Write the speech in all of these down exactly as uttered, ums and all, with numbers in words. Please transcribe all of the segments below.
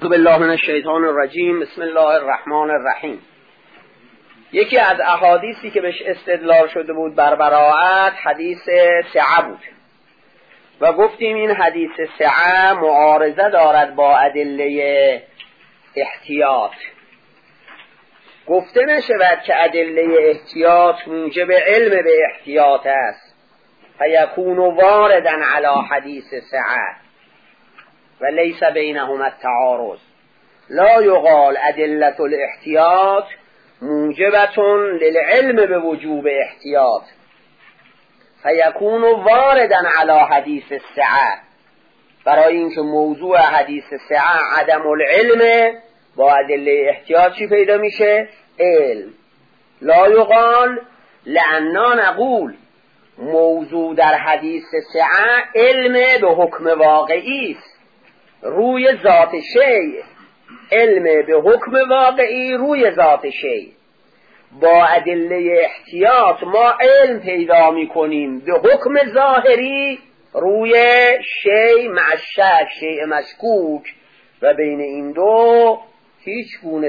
بالله من الشیطان الرجیم. بسم الله الرحمن الرحیم. یکی از احادیثی که بهش استدلال شده بود بر براءت حدیث سعه بود و گفتیم این حدیث سعه معارضه دارد با ادله احتیاط. گفته نشود که ادله احتیاط موجب علم به احتیاط است فیکون واردا علی حدیث سعه و لیس بینهما التعارض. لا یقال ادله الاحتیاط موجبة للعلم به وجوب احتیاط فیکون واردا علی حدیث السعه. برای اینکه موضوع حدیث سعه عدم العلم با ادله احتیاط چی پیدا میشه؟ علم. لا یقال لأننا نقول موضوع در حدیث سعه علم به حکم واقعی است روی ذات شیء. علم به حکم واقعی روی ذات شیء. با ادله احتیاط ما علم پیدا میکنیم به حکم ظاهری روی شیء مع شک، شیء مشکوک، و بین این دو هیچ گونه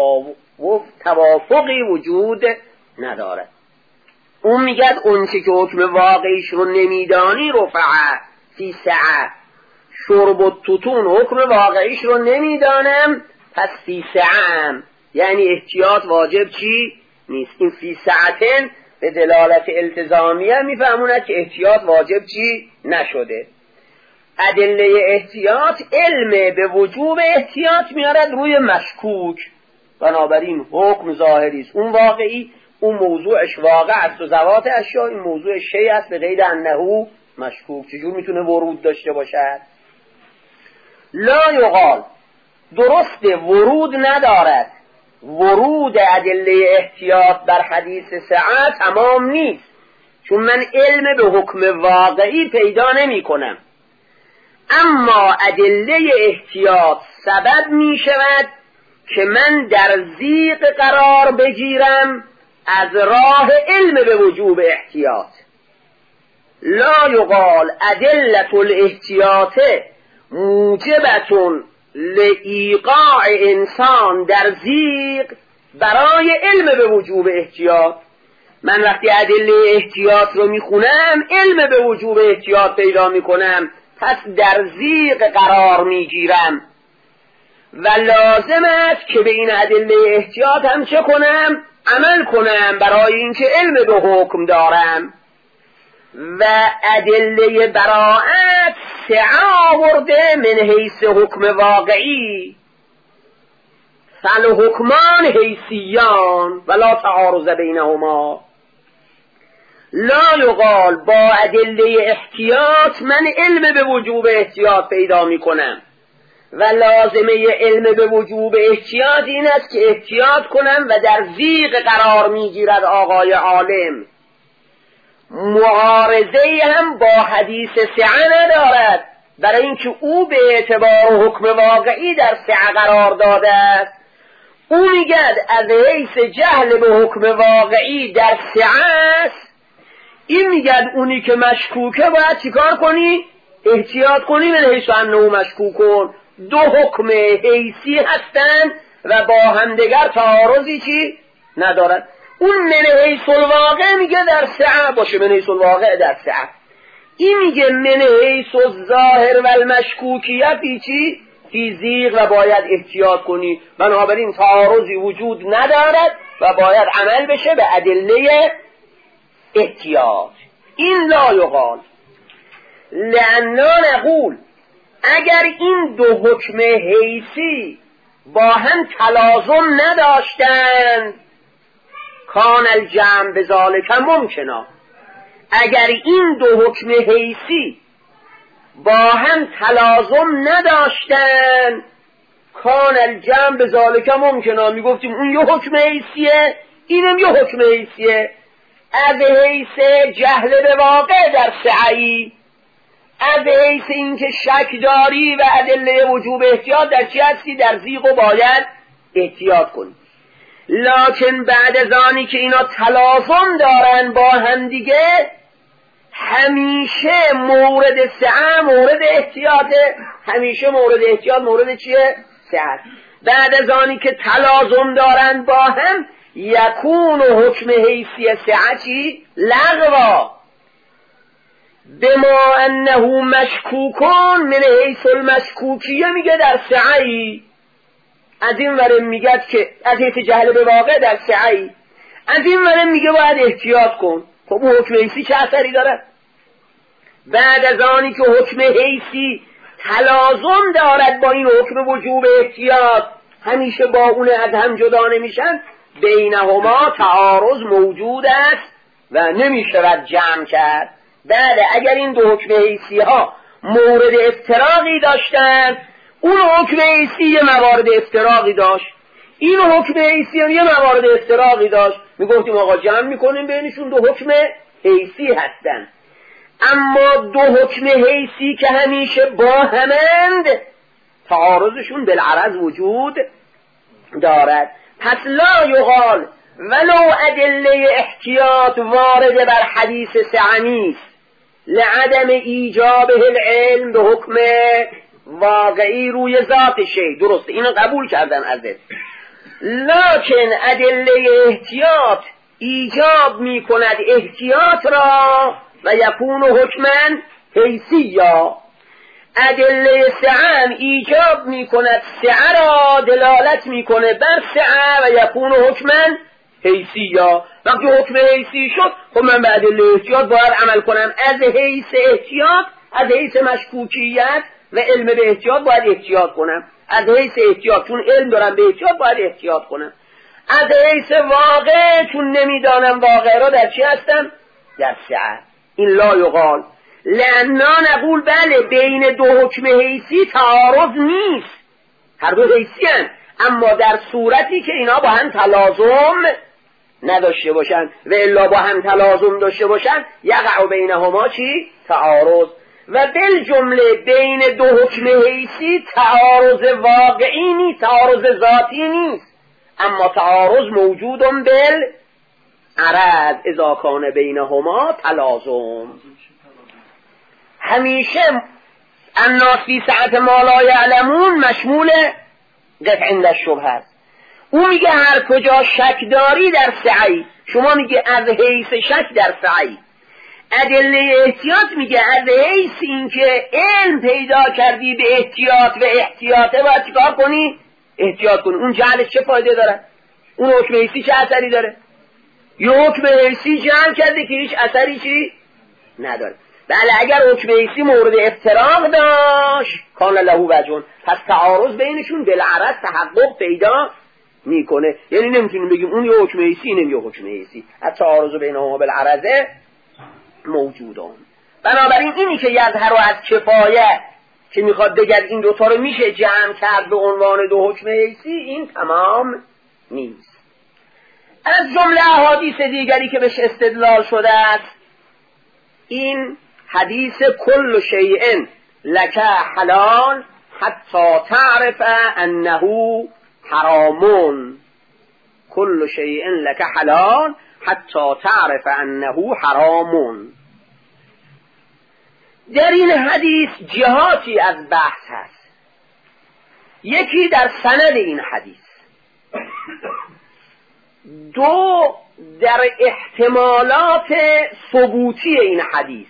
توافقی وجود ندارد. اون میگد اون چه که حکم واقعیش رو نمیدانی رفعه فی سعه، شرب و توتون حکم واقعیش رو نمیدانم پس فی سعه، یعنی احتیاط واجب چی نیست. این فی سعتن به دلالت التزامیه میفهموند که احتیاط واجب چی نشده. ادله احتیاط علم به وجوب احتیاط میارد روی مشکوک، بنابراین حکم ظاهری است اون واقعی، اون موضوعش واقع است و ذوات اشیاء، این موضوع شیء است به غیر انه مشکوک. چجور میتونه ورود داشته باشد؟ لا یقال، درست ورود ندارد. ورود ادله احتیاط در حدیث سعه تمام نیست، چون من علم به حکم واقعی پیدا نمی کنم. اما ادله احتیاط سبب می شود که من در ضیق قرار بگیرم از راه علم به وجوب احتیاط. لا یقال ادلة الاحتیاط موجبة لایقاع انسان در ضیق برای علم به وجوب احتیاط. من وقتی ادله احتیاط رو میخونم علم به وجوب احتیاط پیدا میکنم، پس در ضیق قرار میگیرم و لازم است که به این ادله احتیاط هم چه کنم؟ عمل کنم، برای اینکه علم به حکم دارم. و ادله براءت سعه آورده من حیث حکم واقعی، فالحکمان حیثیان ولا تعارض بینهما. لا یقال با ادله احتیاط من علم به وجوب احتیاط پیدا می کنم و لازمه علم به وجوب احتیاط این است که احتیاط کنم و در ضیق قرار می گیرد آقای عالم. معارضه هم با حدیث سعه ندارد، برای اینکه او به اعتبار حکم واقعی در سعه قرار داده است. او میگد از حیث جهل به حکم واقعی در سعه است، این میگد اونی که مشکوکه باید چیکار کنی؟ احتیاط کنی من حیث انه مشکوکون. دو حکم حیثی هستند و با همدیگر تعارضی چی ندارد. اون من حیث الواقع میگه در سعه باشه، من حیث الواقع در سعه. این میگه من حیث الظاهر و المشکوکیه فی چی؟ فی ضیق و باید احتیاط کنی. بنابراین تعارضی وجود ندارد و باید عمل بشه به ادله احتیاط. این لا یقال لأننا نقول اگر این دو حکم حیثی با هم تلازم نداشتند کان الجمع بذالک ممکنا. اگر این دو حکم حیثی با هم تلازم نداشتن کان الجمع بذالک ممکنا، میگفتیم اون یه حکم حیثیه اینم یه حکم حیثیه. از حیث جهل به واقع در سعی، از حیث اینکه شک داری و ادله وجوب احتیاط در چی هستی؟ در ضیق و باید احتیاط کنی. لکن بعد از آنی که اینا تلازم دارن با هم دیگه، همیشه مورد سعه مورد احتیاطه. همیشه مورد احتیاط مورد چیه؟ سعت. بعد از آنی که تلازم دارند با هم، یکون و حکم حیثی سعتی لغوا بما انه مشکوکون من حیث المشکوکیه. میگه در سعی از این ورم میگه که از حیث جهل به واقع در سعی، از این ورم میگه باید احتیاط کن. خب اون حکم حیثی چه اثری داره؟ بعد از آنی که حکم حیثی تلازم دارد با این حکم وجوب احتیاط، همیشه با اون از هم جدا نمیشن، بینهما تعارض موجود است و نمیشود جمع کرد. بعد اگر این دو حکم حیثی ها مورد افتراقی داشتن، اون حکم حیثی یه موارد افتراقی داشت، این حکم حیثی هم یه موارد افتراقی داشت، میگفتیم آقا جمع میکنیم بینشون، دو حکم حیثی هستن. اما دو حکم حیثی که همیشه با همند، تعارضشون بالعرض وجود دارد. پس لا یقال ولو ادله احتیاط وارد بر حدیث سعنیست لعدم ایجابه العلم به حکم واقعی روی ذات شی. درسته، اینو قبول کردن ازت، لکن ادله احتیاط ایجاب می کند احتیاط را و یکون حکمن حیثیا. ادله سعه ایجاب می کند سعه را، دلالت می کنه بر سعه و یکون حکمن حیثیا. وقتی حکم حیثی شد، خب من به ادله احتیاط باید عمل کنم. از حیث احتیاط، از حیث مشکوکیت و علم به احتیاط باید احتیاط کنم. از حیث احتیاط چون علم دارم به احتیاط باید احتیاط کنم. از حیث واقع چون نمیدانم واقع را در چی هستم؟ در سعه. این لا یقال لأننا نقول بله بین دو حکم حیثی تعارض نیست، هر دو حیثی هستند، اما در صورتی که اینا با هم تلازم نداشته باشن و الا با هم تلازم داشته باشن یقع بینهما چی؟ تعارض. و بالجمله بین دو حکم حیثی تعارض واقعی نیست، تعارض ذاتی نیست، اما تعارض موجود بالعرض اذا کان بینهما تلازم. همیشه الناس فی سعت ما لا یعلمون مشمول قطع عند الشبهه است. او میگه هر کجا شک داری در سعی، شما میگه از حیث شک در سعی. ادله احتیاط میگه از حیث این که علم پیدا کردی به احتیاط و احتیاطه باید چیکار کنی؟ احتیاط کنی. اون جهلش چه فایده داره؟ اون حکم حیثی چه اثری داره؟ یه حکم حیثی جهل کرده که هیچ اثری چی نداره. بله اگر حکم حیثی مورد افتراق داشت کان له وجهون، پس تعارض بینشون بالعرض تحقق پیدا میکنه. یعنی نمیتونیم بگیم اون یه حکم حیثی اینم یه حکم حیثی، از تعارض بینهما بالعرض موجودون. بنابراین اینی که یظهر و از کفایه که میخواد بگه این دوتا رو میشه جمع کرد به عنوان دو حکم حیثی، این تمام نیست. از جمله احادیث دیگری که بهش استدلال شده است این حدیث کل شیء لک حلال حتی تعرف انه حرامون. کل شیء لک حلال حتی تعرف انه حرامون. در این حدیث جهاتی از بحث هست. یکی در سند این حدیث، دو در احتمالات ثبوتی این حدیث،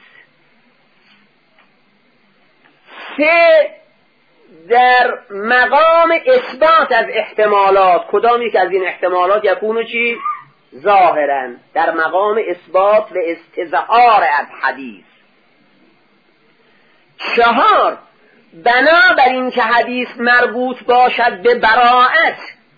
سه در مقام اثبات از احتمالات. کدام یک از این احتمالات یکونو چی؟ ظاهرا در مقام اثبات و استظهار از حدیث. چهار بنابر این که حدیث مربوط باشد به براءت،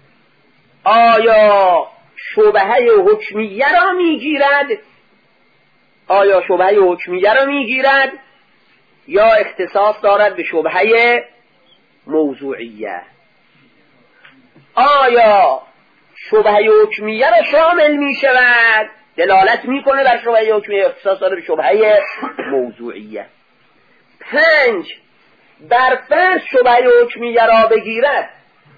آیا شبهه حکمیه را میگیرد آیا شبهه حکمیه را میگیرد یا اختصاص دارد به شبهه موضوعیه؟ آیا شبهه حکمیه را شامل می شود، دلالت میکنه بر شبهه حکمیه، اختصاص داره به شبهه موضوعیه؟ پنج بر فرض شبهه حکمیه را بگیرد،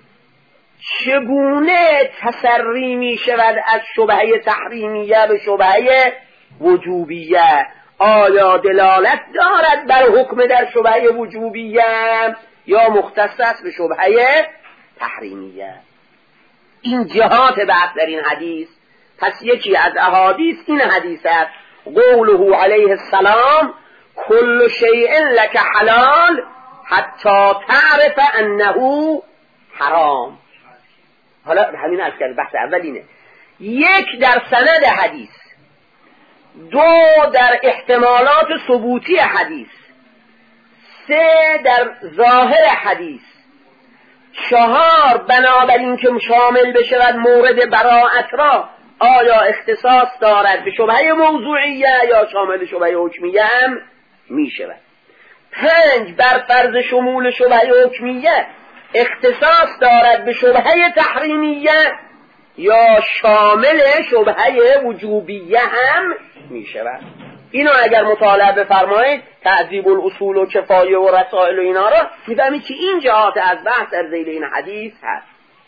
چگونه تسری می شود از شبهه تحریمیه به شبهه وجوبیه؟ آیا دلالت دارد بر حکم در شبهه وجوبیه یا مختص است به شبهه تحریمیه. این جهات بحث در این حدیث. پس یکی از احادیث این حدیث است، قوله علیه السلام کل شیء لک حلال حتی تعرف انه حرام. حالا همین از کرد بحث اولینه. یک در سند حدیث، دو در احتمالات ثبوتی حدیث، سه در ظاهر حدیث، چهار بنابراین که شامل بشود مورد براءت را آیا اختصاص دارد به شبهه موضوعیه یا شامل شبهه حکمیه هم می شود. پنج بر فرض شمول شبهه حکمیه اختصاص دارد به شبهه تحریمیه یا شامل شبهه وجوبیه هم می شود. اینو اگر مطالعه بفرمایید تعذیب الاصول و کفایه و رسائل و اینا را میفهمید که این جهات از بحث در ذیل این حدیث هست.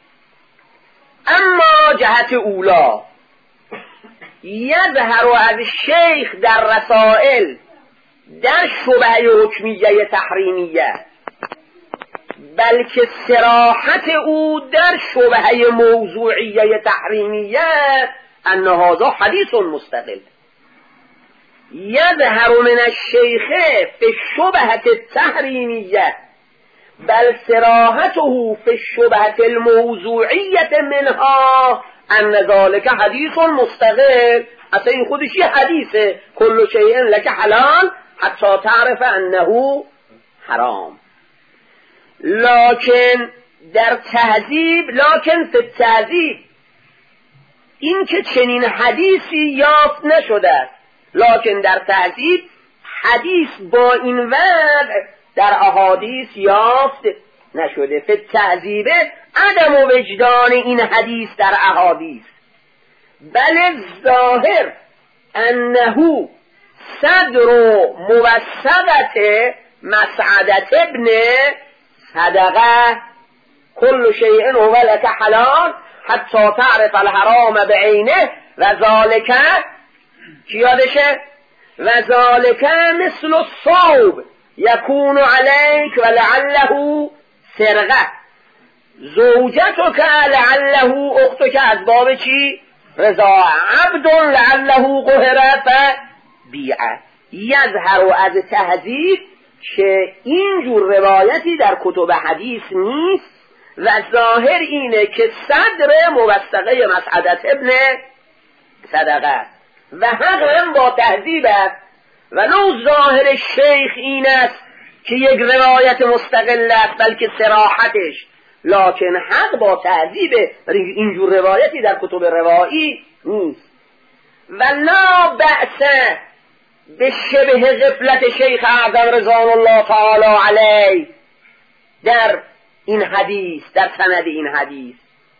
اما جهت اولا یظهر از شیخ در رسائل در شبهه حکمیه تحریمیه، بلکه صراحت او در شبهه موضوعیه تحریمیه ان هذا حدیث مستقل. یظهر من الشیخ فی الشبهة التحریمیه بل صراحته فی الشبهة الموضوعیه منها ان ذلك حدیث مستقل. اصلا این خودش یه حدیثه، کل شیء لک حلال حتی تعرف انه حرام. لکن در تهذیب، لکن فی التهذیب این که چنین حدیثی یافت نشده است، لکن در تهذیب حدیث با این وضع در احادیث یافت نشده. فی التهذیب عدم وجدان این حدیث در احادیث، بل ظاهر انه صدر موثقت مسعدت ابن صدقه کل شیء هو لک حلال حتی تعرف الحرام بعینه و ذالک چی یادشه؟ و ذالک مثل الصوب یکون علیک و لعله سرقه زوجتک لعله اختک از باب چی؟ رضا عبد لعله قهر فبیعه. یظهر از تهذیب که اینجور روایتی در کتب حدیث نیست و ظاهر اینه که صدر موثقه مسعدت ابن صدقه است و حق هم با تهذیب است و نو ظاهر شیخ این است که یک روایت مستقل است بلکه صراحتش، لکن حق با تهذیب اینجور روایتی در کتب روایی نیست. و لا بأس به شبه غفلت شیخ اعظم رضوان الله تعالی علیه در این حدیث، در سند این حدیث،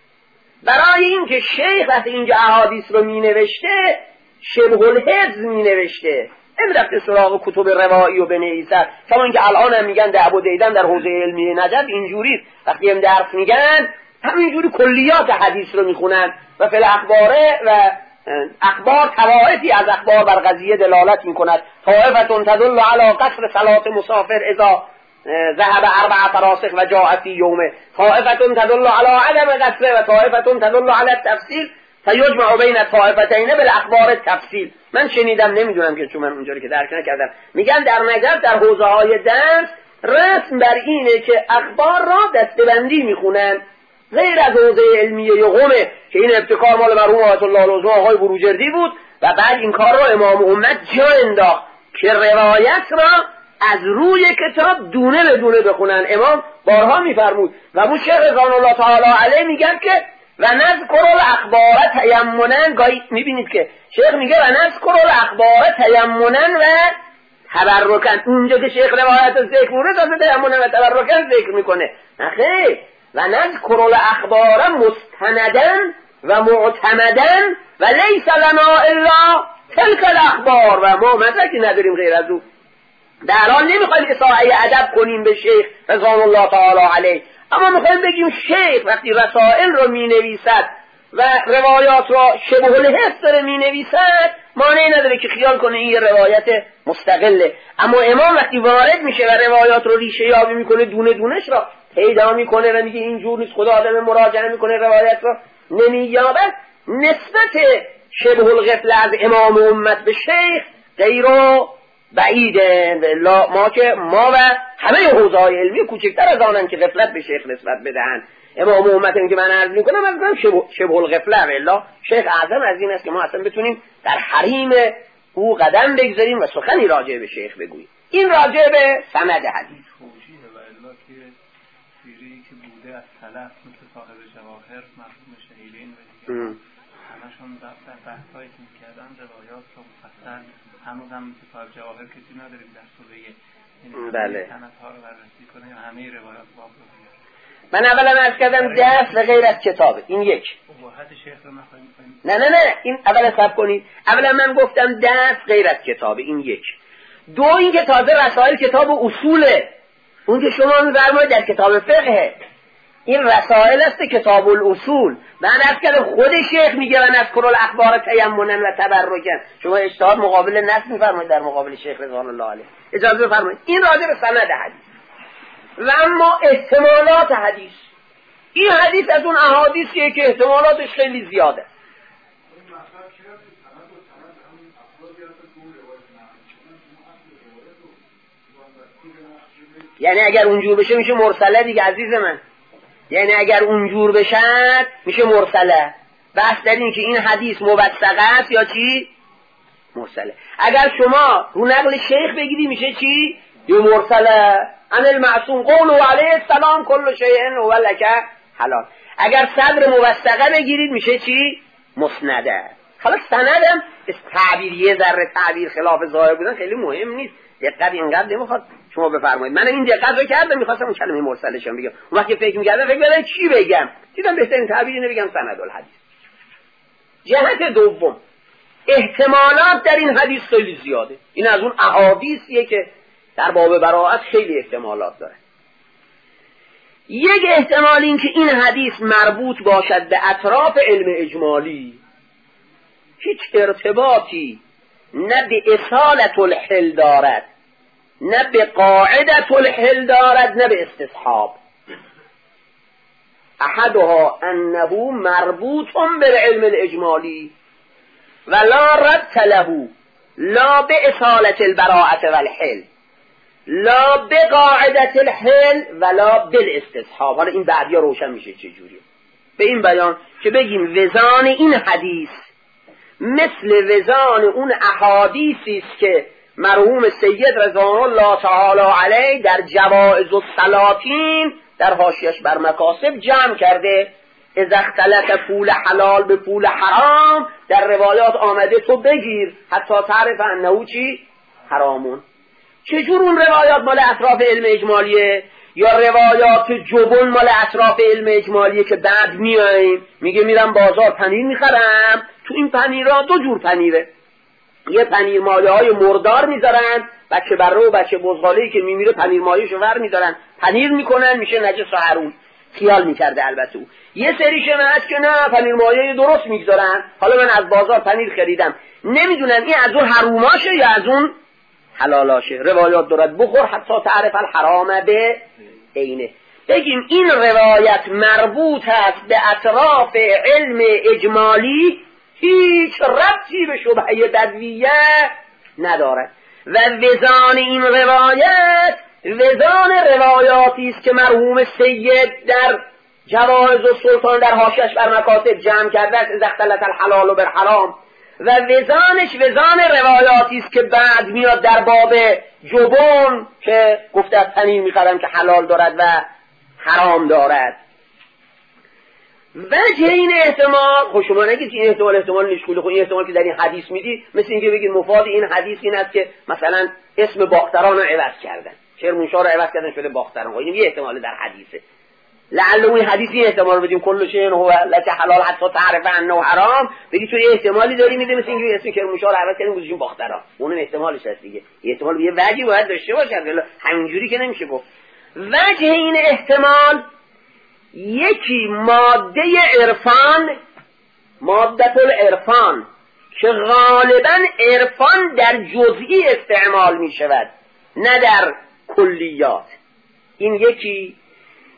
برای اینکه شیخ وقتی اینجا احادیث رو می نوشته شبه الحفظ می نوشته، این رفته سراغ کتب روایی و بنویسد. کما اینکه الان هم میگن در ابو دیدن در حوزه علمی نجف اینجوری وقتی هم درس میگن همینجوری کلیات حدیث رو میخونن و فی الاخباره و اخبار طوائفی از اخبار بر قضیه دلالت میکند. طائفتون تدل علی قصر صلات مسافر اذا ذهب اربع فراسخ و جاء فی یومه، طائفتون تدل علی عدم قصر و طائفتون تدل علی التفصیل فیجمع بین الطائفتین بالاخبار التفصیل. من شنیدم، نمیدونم که چون من اونجوری که درک نکردم، میگن در نجف در حوزه های درس رسم بر اینه که اخبار را دسته‌بندی میخونن، غیر از حوزه علمیه یا قومه که این ابتکار مال مرحوم آیت الله العظمی آقای بروجردی بود و بعد این کار را امام امت جا انداخت که روایت را از روی کتاب دونه به دونه بخونن. امام بارها میفرمود و ابو شیخ رضوان الله تعالی علیه میگن که و نذکر الاخبار تیمنا، گاهی میبینید که شیخ میگه و نذکر الاخبار تیمنا و تبرکن، اونجا که شیخ روایت ذکر مورد از تیمنا و تبرکن ذکر میکنه. نخیر، و نذکر الاخبار مستندا و معتمدا و لیس لنا الا تلك الاخبار، و ما مدرکی نداریم غیر از او. در حال نمیخوایم اصاحه ادب کنیم به شیخ رضوان الله تعالی علیه، اما میخوایم بگیم شیخ وقتی رسائل رو می نویسد و روایات را شبه الحفظ داره می نویسد مانعی نداره که خیال کنه این یه روایت مستقله. اما امام وقتی وارد میشه و روایات رو ریشه یابی میکنه دونه دونش را پیدا میکنه و میگه اینجور نیست، خدا آدم مراجعه میکنه روایت رو نمییابد، نسبت شبه الغفله از امام امت به شیخ غیر و بعیده. ما که ما و همه حوزه‌های علمی کوچکتر از آنن که غفلت به شیخ نسبت بدهن. امام امت که من عرض میکنم از من شبه, شبه الغفله، الا شیخ اعظم از این است که ما اصلا بتونیم در حریم او قدم بگذاریم و سخنی راجع به شیخ بگوییم. این راجع به سند حدیث توجیه و الا که سیری که بوده از سلف مثل صاحب جواهر، مرحوم شهیدین و دیگه همشون در بحثایی که میکردن روایات رو مفصل، هنوز هم مثل صاحب جواهر کسی نداریم در سوره، یعنی بله سندها رو بررسی کنه یا همه روایات باب رو بیاره. من اولا عرض کردم درس و غیر از کتابه، این یک. وحدت شیخ رو نخواهیم کنیم. نه نه نه این اولا صبر کنید. اولا من گفتم درس غیر از کتابه، این یک. دو این که تازه رسائل کتاب اصوله، اون که شما می‌فرمایید در کتاب فقه، این رسائل است کتاب الاصول. من عرض کردم خود شیخ میگه و نذکر الاخبار تیمنا و تبرکا. شما اجتهاد مقابل نص می‌فرمایید در مقابل شیخ رضوان الله علیه. اجازه بفرمایید این راجع به سند حدیث. و اما احتمالات حدیث، این حدیث از اون احادیثیه که احتمالاتش خیلی زیاده. یعنی اگر اونجور بشه میشه مرسله دیگه عزیز من. یعنی اگر اونجور بشن میشه مرسله. بحث در این که این حدیث موثقه است یا چی؟ مرسله. اگر شما رو نقل شیخ بگیری میشه چی؟ یه مرسله. ان المعصوم قول علیه السلام کل شیء هو لک حلال. اگر صدر موثقه بگیرید میشه چی؟ مسنده. حالا سندم تعبیر یه ذره تعبیر خلاف ظاهر بودن خیلی مهم نیست، دقت اینقدر نمیخواد شما بفرمایید. من این دقت رو کردم، میخواستم اون کلمه مرسلشون بگم، اون وقتی فکر میکردم فکر میکردم چی بگم، دیدم بهترین تعبیر نمیگم سند الحدیث. جهت دوم احتمالات در این حدیث خیلی زیاده. این از اون احادیثیه که در باب براءت خیلی احتمالات داره. یک احتمال این که این حدیث مربوط باشد به اطراف علم اجمالی، هیچ ارتباطی نه به اصالت الحل دارد، نه به قاعدت الحل دارد، نه به استصحاب. احدها انه مربوط بالعلم الاجمالی و لا ربط له لا به اصالت البراءت والحل لا به قاعدت الحل ولا بالاستصحاب. حالا این بعدیا روشن میشه چه جوریه. به این بیان که بگیم وزان این حدیث مثل وزان اون احادیثی است که مرحوم سید رضوان الله تعالی علیه در جوائز السلاطین در حاشیه‌اش بر مکاسب جمع کرده. اذا اختلط پول حلال به پول حرام، در روایات آمده تو بگیر حتی تعرف انه چی؟ حرامون. چجور اون روایات مال اطراف علم اجمالیه؟ یا روایات جبن مال اطراف علم اجمالیه که بعد میایم میگه میرم بازار پنیر میخرم، تو این پنیرها دو جور پنیره، یه پنیر مایه های مردار میذارن، بچه بره و بچه بزغاله‌ای که میمیره پنیر مایه‌شو ور میدارن پنیر میکنن میشه نجس و حروم. خیال میکرده البته او. یه سری شمعت که نه پنیر مایه درست میگذارن. حالا من از بازار پنیر خریدم نمیدونم این از اون حروماشه یا از اون حلالاشه. روایات دارد بخور حتی تعرف الحرام به عینه. بگیم این روایت مربوط است به اطراف علم اجمالی، هیچ ربطی به شبهه بدویه ندارد و وزان این روایت وزان روایاتی است که مرحوم سید در جوائز السلطان در حاشیه‌اش بر مکاتب جمع کرده است. اذا اختلط الحلال بالحرام، و وزانش وزان روایاتی است که بعد میاد در باب جبن که گفته از پنیر میخرم که حلال دارد و حرام دارد. وجه این احتمال خب شما نگید این احتمال احتمال نشکوله، خب این احتمال که در این حدیث میدی مثل اینکه بگید مفاد این حدیث این است که مثلا اسم باختران رو عوض کردن، کرمانشاه رو عوض کردن شده باختران. این یه احتمال در حدیثه. لعل اون حدیث این احتمال رو بدیم کل شیء هو لک حلال حتی تعرف انه حرام، بگی تو یه احتمالی داری میده مثل اینکه اسم کرمانشاه رو عوض کردیم گذاشتیم باختران. اون احتمالش هست دیگه. یه احتمال یه وجهی باید داشته باشه، همینجوری که نمیشه گفت. وجه این احتمال یکی ماده عرفان، ماده العرفان که غالبا عرفان در جزئی استعمال می شود نه در کلیات. این یکی.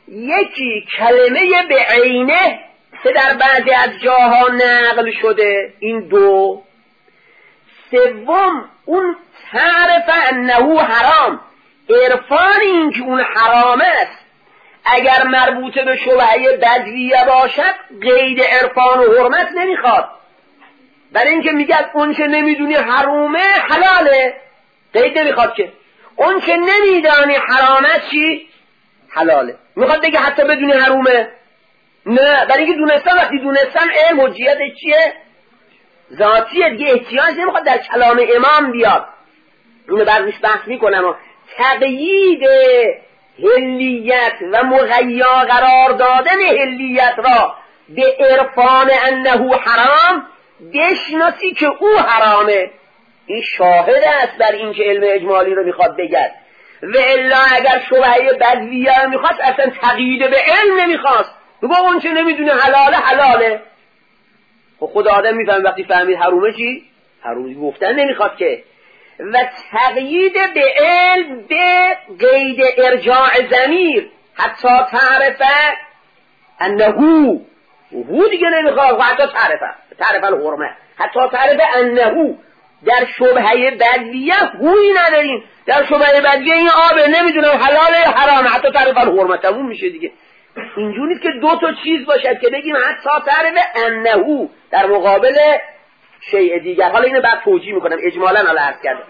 یکی کلمه به عینه که در بعضی از جاها نقل شده، این دو. سوم اون تعرف انه حرام، عرفان این که اون حرام است اگر مربوط به شبهه بدویه باشد قید عرفان و حرمت نمیخواد، برای اینکه میگه اون که نمیدونی حرومه حلاله، قید نمیخواد که اون که نمیدانی حرامه چی؟ حلاله. میخواد بگه حتی بدونی حرومه؟ نه، برای اینکه دونستن، وقتی دونستن علم حجیتش چیه؟ ذاتیه دیگه، احتیاج نمیخواد در کلام امام بیاد. اینو بعدش بحث میکنم و تقیید حلیت و مغیا قرار دادن حلیت را به عرفان انه حرام بشناسی که او حرامه، این شاهد است بر این که علم اجمالی رو میخواد بگد. و الا اگر شبهه بدویه میخواست اصلا تقیید به علم نمیخواست، بگو اون چه نمیدونه حلاله حلاله. خب خود آدم میفهم وقتی فهمید حرومه چی؟ حرومی گفتن نمیخواد که. و تقیید به علم به قید ارجاع ضمیر، حتی تعرفه انه هو دیگه نمیخواد، حتی تعرفه تعرفه الحرمه، حتی تعرفه انه در شبهه بدویه هوی نداریم، در شبهه بدویه این آبه نمیدونم حلاله یا حرامه، حتی تعرفه الحرمه، تموم میشه دیگه. اینجوری که دو تا چیز باشد که بگیم حتی تعرفه انه در مقابل شیء دیگر. حالا اینو بعد توجیه میکنم اجمالا، حالا عرض کردم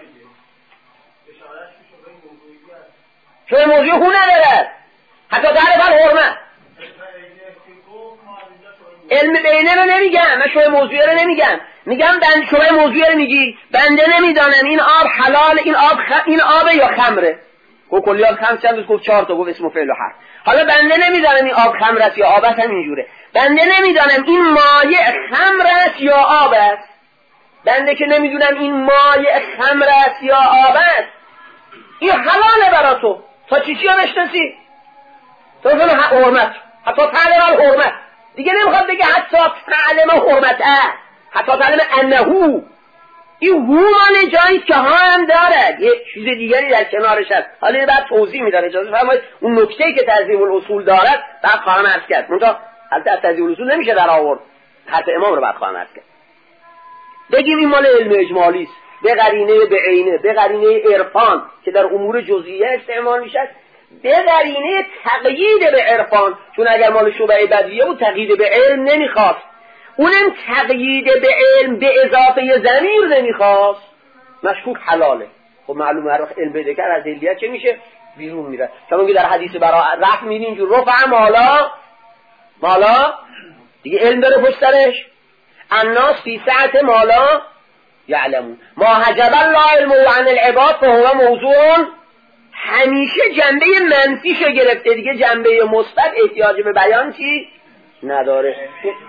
شبه موضوعی خون ندارد، حتی تعرفه الحرمه. علم بینه رو نمیگم، من شبه موضوعی رو نمیگم، میگم بند شبه موضوعی رو میگی بنده نمیدانم این آب حلال، این آب خ... این آب یا خمره. گفت کلیات خمر چند روز گفت چهار تا، گفت اسم و فعل و حرف. حالا بنده نمیدانم این آب خمر است یا آب است، همینجوره. بنده نمیدانم این مایع خمر است یا آب است. بنده که نمیدونم این مایع خمر است یا آب است، این حلاله برا تو، تا چی چی ها بشنسی؟ تو فعل حرمت، حتی تعلم الحرمت دیگه نمیخواد بگه حتی تعلم حرمت، حتی تعلم انهو. این هو مانه جاییست که ها هم دارد، یه چیز دیگری در کنارش هست. حالا این بعد توضیح میداره، اجازه فرمایید اون نکته‌ای که تنظیم الاصول دارد بعد خواهم عرض کرد. منتها البته از تنظیم الاصول نمیشه در آورد، حرف امام رو بعد خواهم عرض کرد. بگیم این مال علم اجمالی است، به قرینه به عینه، به قرینه عرفان که در امور جزئیه استعمال میشه، به قرینه تقیید به عرفان، چون اگر مال شبهه بدیه بود تقیید به علم نمیخواست، اونم تقیید به علم به اضافه ضمیر نمیخواست، مشکوک حلاله. خب معلومه هر وقت علم بده کرد از علیت چه میشه؟ بیرون میره. چون که در حدیث برا رفع میدین اینجور رفع مالا مالا دیگه علم داره پشترش، الناس فی سعت مالا یعلمون ما حجب الله علمه عن العباد فهو موضوع. همیشه جنبه منفیشو گرفته دیگه، جنبه مثبت احتیاج به بیان چی نداره.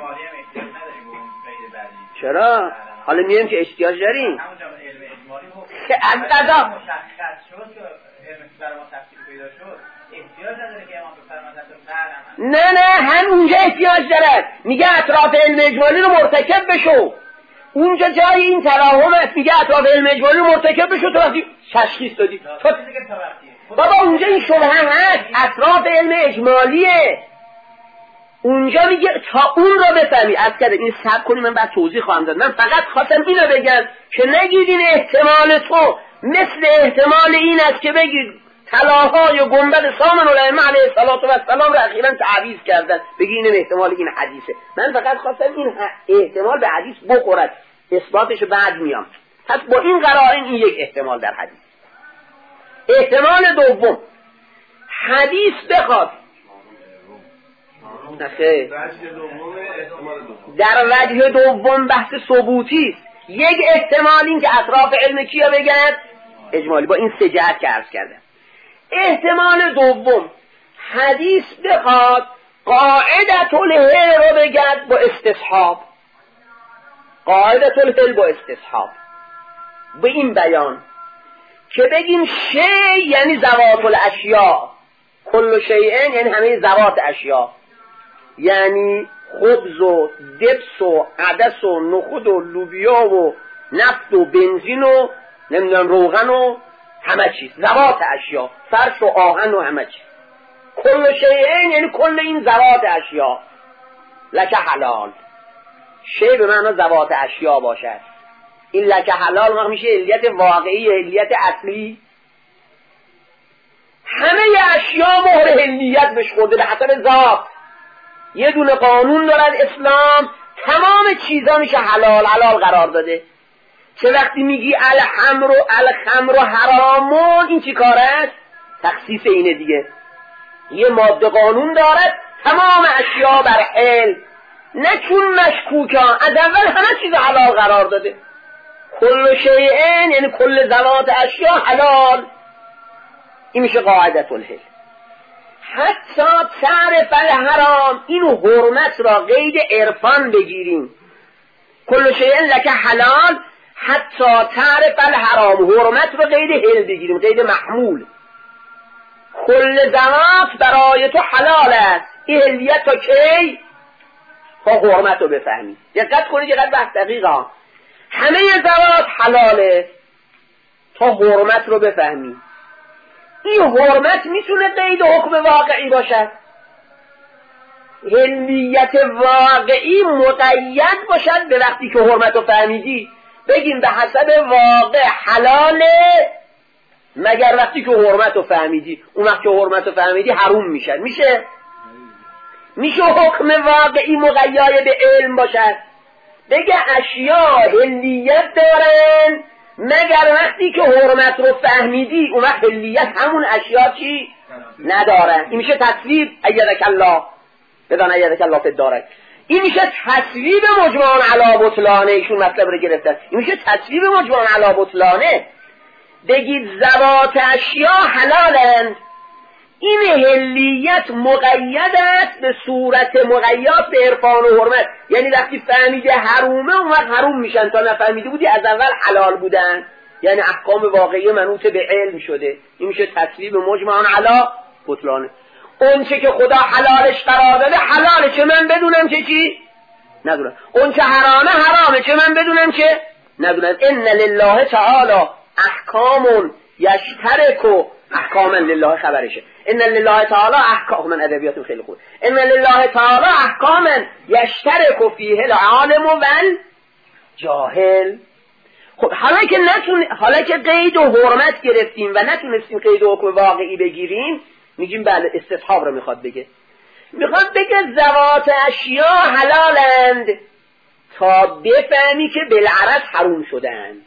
چرا؟ حالا میگیم که احتیاج داریم که از قضا نه نه هم اونجا احتیاج دارد، میگه اطراف علم اجمالی رو مرتکب بشو، اونجا جای این تراهم است، میگه اطراف علم اجمالی رو مرتکب بشو. تو وقتی تشخیص دادی بابا اونجا این شبهه هست، اطراف علم اجمالیه، اونجا میگه تا اون رو بفهمی. از کده این سب کنی من بعد توضیح خواهم داد، من فقط خواستم اینو بگم که نگید این احتمال تو مثل احتمال این است که بگید طلاهای و گنبد سامن الائمه علیه السلام رو اخیراً تعویض کردن، بگی این احتمال این حدیثه. من فقط خواستم این احتمال به حدیث بخورد، اثباتش بعد میام. پس با این قرائن این یک احتمال در حدیث. احتمال دوم، حدیث بخواد نخیر در وجه دوم بحث ثبوتی است. یک احتمال این که اطراف علم کیا بگن اجمالی، با این سه جهت که عرض کردم. احتمال دوم، حدیث بخواد قاعدة الهل رو بگد با استصحاب، قاعدة الهل با استصحاب، به این بیان که بگیم شی یعنی ذوات الاشیاء، کل شیئن یعنی همه ذوات اشیاء، یعنی خبز و دبس و عدس و نخود و لوبیا و نفت و بنزین و نمیدونم روغن و همه چیز، ذوات اشیاء، فرش و آهن و همه چیز. کل شیئین یعنی کل این ذوات اشیا. لک حلال، شی به معنی ذوات اشیا باشد. این لک حلال ما میشه علیت واقعی، علیت اصلی. همه اشیا مهر علیت بهش خورده به حسب ذات. یه دونه قانون دارد اسلام، تمام چیزا میشه حلال حلال قرار داده. چه وقتی میگی الخمر و الخمر حرامون، این چی کار است؟ تخصیص اینه دیگه. یه ماده قانون دارد تمام اشیا بر حل، نه چون مشکوکان از اول همه چیز حلال قرار داده. کل شیئین یعنی کل ذوات اشیا حلال. این میشه قاعدت الحل. حتی تعرف الحرام، اینو حرمت را قید عرفان بگیریم. کل شیئین لک حلال حتی تعرف الحرام، حرمت را قید حل بگیریم، قید محمول. کل ذوات برای تو حلال است. این حلیت تا کی؟ تا حرمت رو بفهمی. دقت کنید، دقت بحث دقیقا. همه ذوات حلاله تا حرمت رو بفهمی. این حرمت میتونه قید حکم واقعی باشد. حلیت واقعی مقید باشد به وقتی که حرمت رو فهمیدی. بگیم به حسب واقع حلاله مگر وقتی که حرمت رو فهمیدی. اون وقت که حرمت رو فهمیدی حروم میشن. میشه میشه حکم واقعی مقید به علم باشد. بگه اشیا حلیت دارن مگر وقتی که حرمت رو فهمیدی. اون وقت حلیت همون اشیا چی؟ ندارن. این میشه تصویب. ایدک الله بدان ایدک الله فی الدارک. این میشه تصویب مجمعان علی بطلانه. ایشون مطلب رو گرفتن. این میشه تصویب مجمعان علی بطلانه. بگید ذوات اشیا حلالند، این حلیت مقید است به صورت مقید به عرفان و حرمت. یعنی وقتی فهمیده حرومه اون وقت حروم میشن، تا نفهمیده بودی از اول حلال بودن. یعنی احکام واقعی منوط به علم شده. این میشه تصویب مجمعان علی بطلانه. اون چه که خدا حلالش قرار داده حلاله، چه من بدونم چه چی؟ ندونم. اون چه حرامه حرامه، چه من بدونم چه؟ ندونم. ان لله تعالی احکام یشترک احکاما لله خبرشه. ان لله تعالی احکام، من ادبیاتم خیلی خوب. ان لله تعالی احکاما یشترک فیه العالم و الجاهل. خب حالا که نتون حالا که قید و حرمت گرفتیم و نتونستیم قید و حکم واقعی بگیریم، میگیم بله استصحاب رو میخواد بگه. میخواد بگه ذوات اشیا حلالند تا بفهمی که بالعرض حروم شدند.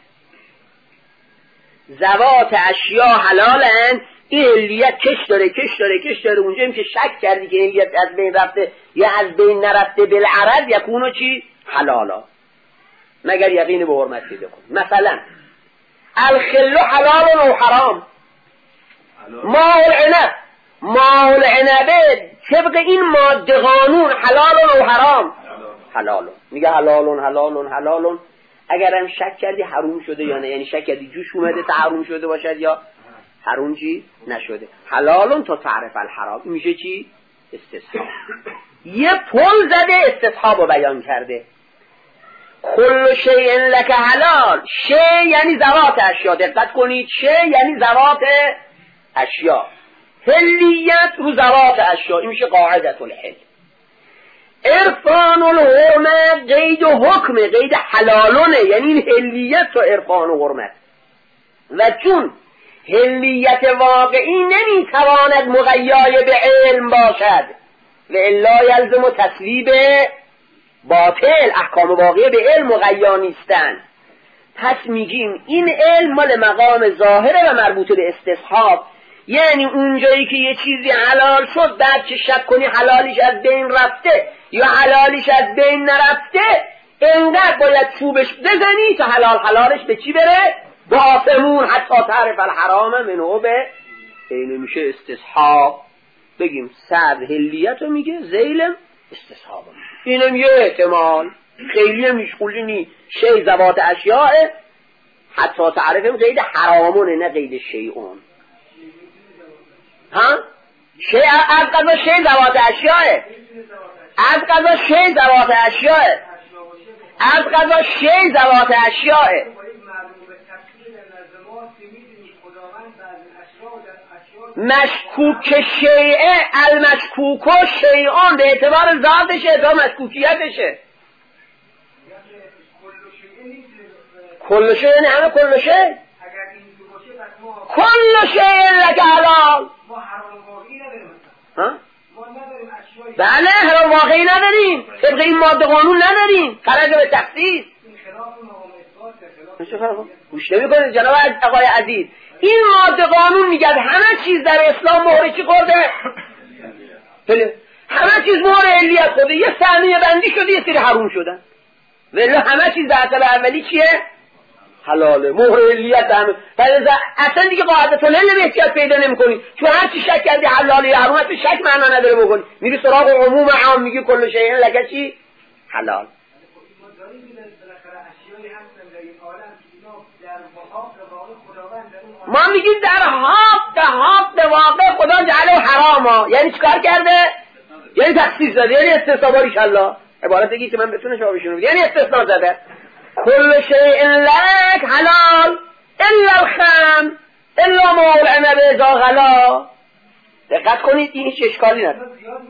ذوات اشیا حلالند، این علیت کش داره کش داره کش داره. اونجا هم که شک کردی که علیت از بین رفته یا از بین نرفته بالعرض یکونو چی؟ حلالا، مگر یقین به حرمت پیدا کن. مثلا الخل حلال و حرام. ماء العنب، ماء العنب طبق این ماده قانون حلال و حرام. حلال میگه حلالون حلالون حلالون. اگر هم شک کردی حروم شده یا نه، یعنی شک کردی جوش اومده تا حروم شده باشد یا حروم چی نشده. حلالون تا تعرف الحرام. میشه چی؟ استصحاب. یه پل زده استصحاب رو بیان کرده. کل شیء لک حلال. شی یعنی ذوات اشیا. دقت کنید، شی یعنی ذوات اشیا. حلیت رو ذوات اشیا. این میشه قاعدت الحل. عرفان الحرمت قید و حکم، قید حلالونه، یعنی این حلیت و عرفان و حرمت. و چون حلیت واقعی نمیتواند مغیای به علم باشد و الا یلزم تصویب باطل، احکام واقعی به علم مغیا نیستن. پس میگیم این علم مال مقام ظاهره و مربوط به استصحاب. یعنی اونجایی که یه چیزی حلال شد بعد که شک کنی حلالیش از بین رفته یا حلالیش از بین نرفته، اینقدر باید چوبش بزنی تا حلال حلالش به چی بره؟ با آسمون. حتی تعرف الحرام منو به اینه میشه استصحاب. بگیم صد حلیت رو میگه، زیلم استصحاب. اینم یه احتمال، خیلی مشغولی نی. شی ذوات اشیاء حتی تعرفم قید حرامونه نه قید شیعون. ها؟ شی از قضا شی ذوات اشیاء، از قضا شی ذوات اشیاء، از قضا شی ذوات اشیاء. مشکوک شیعه المشکوک و شیعان به اعتبار ذاتشه تا مشکوکیتشه. کل شیعه یعنی همه کل شیعه. کل شیعه لک حلال. ما حرام واقعی نداریم. ها؟ ما نداریم اشیایی. بله حرام واقعی نداریم. طبق این ماده قانون نداریم. خرج به تخصیص. میشه خراب؟ گوش نمی‌کنید جناب آقای عزیز. این ماده قانون میگه همه چیز در اسلام مهر چی خورده؟ بله. همه چیز مهر علیت خورده. یه ثانیه بندی شده یه سری حروم شدن. ولی همه چیز در اصل اولی چیه؟ حلاله. مهر علیت همه. ولی اصلا دیگه قاعدت العلم به احتیاط پیدا نمی‌کنی. چون هر چی شک کردی حلاله یا حرام تو شک معنا نداره بکنی. میری سراغ عموم عام میگی کل شیء لک چی؟ حلال. ما میگیم در حق در حق واقع خدا جعله حراما. یعنی چیکار کرده؟ یعنی تخصیص داده، یعنی استثنا باریک الله. عبارت دیگه که من بتونه جوابشون بدم، یعنی استثنا زده. کل شیء لک حلال الا الخمر الا ما العنب اذا غلا. دقت کنید این هیچ اشکالی نداره.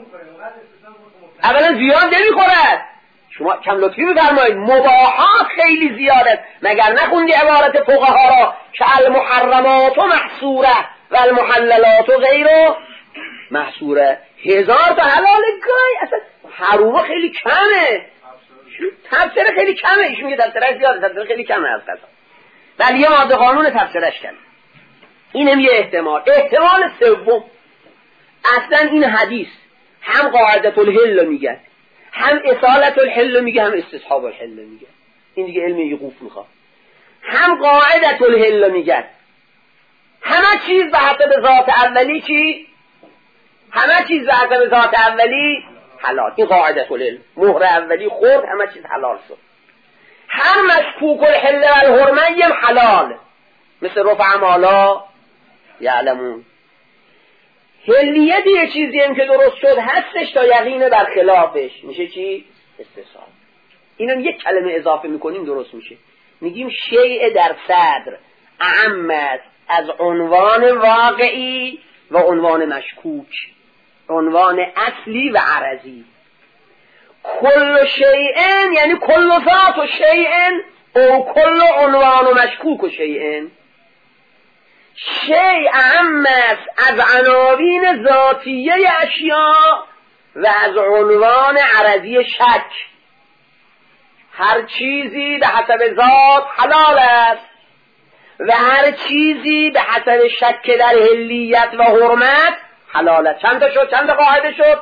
اولا زیاد نمیخورد. شما کم لطفی بفرمایید. مباحات خیلی زیاده. مگر نخوندی عبارت فقها را که المحرمات محصوره و المحللات غیر محصوره. هزار تا حلال گای اصلا حرومه خیلی کمه. تفسیر خیلی کمه. ایشون میگه تفسیرش زیاده، تفسیر خیلی کمه از قضا. ولی یه ماده قانون تفسیرش کنه. اینم یه احتمال. احتمال سوم اصلا این حدیث هم قاعدة الحل میگه، هم اصالت الحل میگه، هم استصحاب الحل میگه. این دیگه علم یقوف میخواد. هم قاعدة الحل میگه، همه چیز به حسب ذات اولی چی؟ همه چیز به حسب ذات اولی حلال. این قاعدة الحل. مهر اولی خورد همه چیز حلال شد. هر مشکوک الحل و الحرمه هم حلال، مثل رفع مالا یعلمون. حلیت یه چیزی هم که درست شد هستش تا یقین برخلافش میشه چی؟ استصحاب. اینم یک کلمه اضافه میکنیم درست میشه. میگیم شیء در صدر اعم است از عنوان واقعی و عنوان مشکوک، عنوان اصلی و عرضی. کل شیء یعنی کل ذات و شیء او کل عنوان و مشکوک و شیء. شیء اعم است از عناوین ذاتیه اشیاء و از عنوان عرضی شک. هر چیزی به حسب ذات حلال است و هر چیزی به حسب شک در حلیت و حرمت حلال است. چند تا شد؟ چند تا قاعده شد؟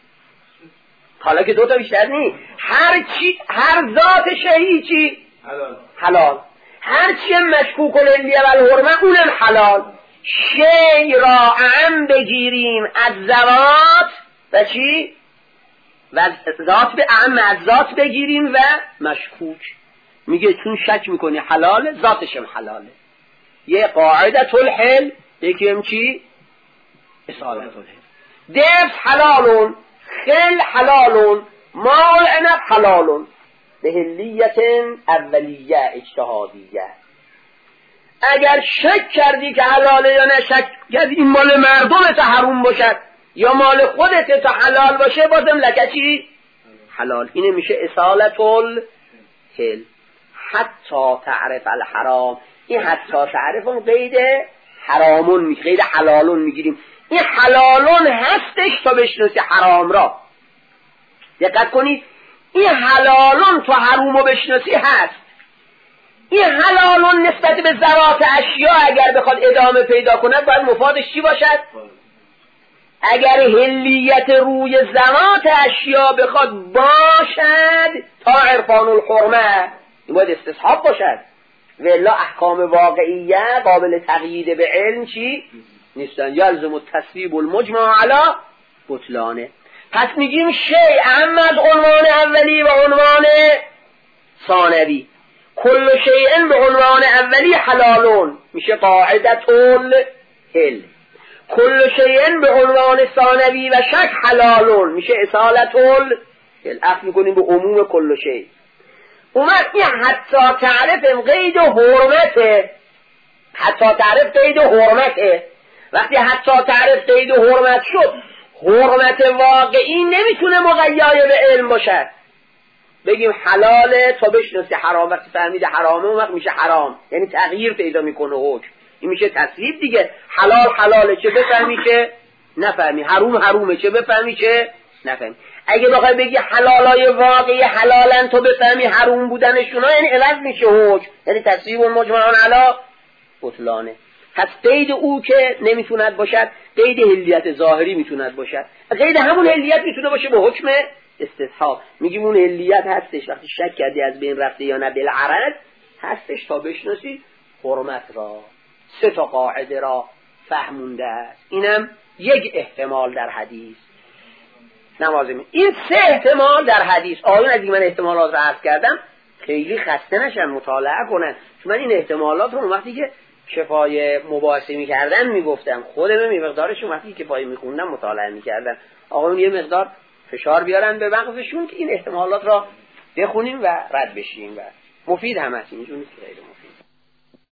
حالا که دو تا بیشتر نیست. هر چی هر ذات شیئی چی؟ حلال. حلال. هر چی مشکوک الحلیه و الحرمه اونم حلال. شی را اعم بگیریم از ذات و چی؟ و ذات به اعم از ذات بگیریم و مشکوک. میگه چون شک میکنی حلاله ذاتشم حلاله. یه قاعده الحل، یکی هم چی؟ اصالت الحل. دفس حلالون، خل حلالون، مال عنب حلالون به حلیت اولیه اجتهادیه. اگر شک کردی که حلاله یا نه، شک کردی این مال مردمت حروم باشد یا مال خودت تا حلال باشه، بازم لکه چی؟ حلال. اینه میشه اصالت الحل. حتی تعرف الحرام. این حتی تعرف اون قید حرامون می قید حلالون میگیریم. این حلالون هستش تا بشناسی حرام را. دقت کنید، این حلالون تو حرومو بشناسی هست. این حلالون نسبت به ذوات اشیاء اگر بخواد ادامه پیدا کند باید مفادش چی باشد؟ اگر حلیت روی ذوات اشیاء بخواد باشد تا عرفان الحرمه، این باید استصحاب باشد. ولی احکام واقعیه قابل تقیید به علم چی؟ نیستن. یلزم التصویب المجمع علی بطلانه. پس میگیم شیء اهم از عنوان اولی و عنوان ثانوی. کل شیء به عنوان اولی حلالون میشه قاعدة الحل. کل شیء به عنوان ثانوی و شک حلالون میشه اصالت الحل. اخذ میکنیم به عموم کل شیء. اومد این حتی تعرف قید حرمته. حتی تعرف قید حرمته. وقتی حتی تعریف قید حرمت شد، حرمت واقعی نمیتونه مقید به علم باشد. بگیم حلاله تا بشناسی حرام، وقتی فهمیده حرامه اون وقت میشه حرام، یعنی تغییر پیدا میکنه حکم، این میشه تصویب دیگه. حلال حلاله چه بفهمی چه نفهمی، حروم حرومه چه بفهمی چه نفهمی. اگه بخوای بگی حلالای واقعی حلالن تو بفهمی حروم بودنشونا، یعنی عوض میشه حکم، یعنی تصویب مجمعان علی بطلانه. پس قید او که نمیتوند باشد، قید حلیت ظاهری میتوند باشد. قید همون حلیت میتونه باشه به حکم استصحاب. میگیم اون حلیت هستش، وقتی شک کردی از بین رفته یا نه بالعرض هستش تا بشناسی حرمت را، سه تا قاعده را فهمونده است. اینم یک احتمال در حدیث. نمازم این سه احتمال در حدیث. آیون از این من احتمالات را عرض کردم، خیلی خسته نشن، مطالعه کنن، چون من این احتمالات رو وقتی که کفایه مباحثه میکردن میگفتم، خودم می مقدارشون وقتی که کفایه میخوندم مطالعه میکردن. آقایون یه مقدار فشار بیارن به وقفشون که این احتمالات را بخونیم و رد بشیم و مفید هم هست، اینجور نیست که غیر مفید.